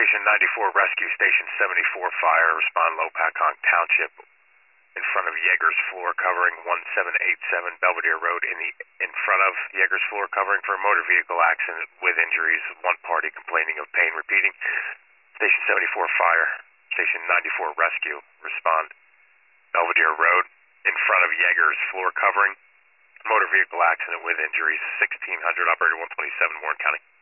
Station 94 Rescue, Station 74 Fire, respond Lopakong Township in front of Yeager's floor covering 1787 Belvedere Road in front of Yeager's floor covering for a motor vehicle accident with injuries. One party complaining of pain. Repeating, Station 74 Fire, Station 94 Rescue, respond Belvedere Road in front of Yeager's floor covering motor vehicle accident with injuries. 1600 Operator 127 Warren County.